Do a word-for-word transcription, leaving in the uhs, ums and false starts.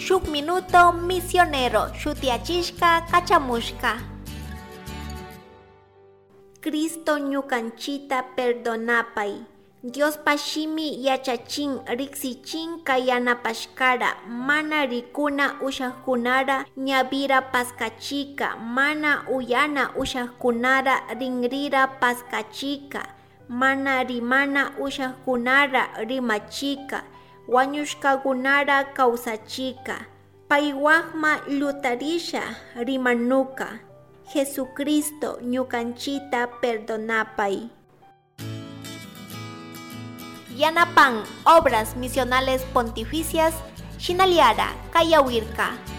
shuk minuto misionero shutiachishka kachamushka. Cristo ñukanchita perdonapay. Dios pashimi yachachin riksichin kayanapashkara mana rikuna ushakkunara ñavira paskachika mana uyana ushakkunara rinrira paskachika mana rimana ushakkunara rimachika wañushkakunara kawsachika paiwaqma lutarisha rimanuka. Jesucristo ñukanchita perdonapay. Yanapan Obras Misionales Pontificias Shinaliara Kayawirka.